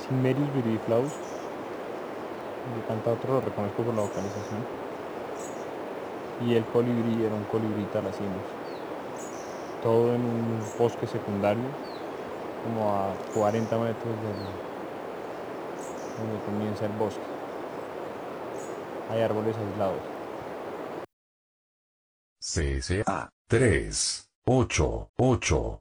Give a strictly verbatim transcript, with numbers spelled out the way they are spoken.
Cimmerius viridiflawus. Le canta otro, lo reconozco por la vocalización. Y el colibrí era un colibrí talacimus. Todo en un bosque secundario, como a cuarenta metros de donde comienza el bosque. Hay árboles aislados. C S A tres ocho ocho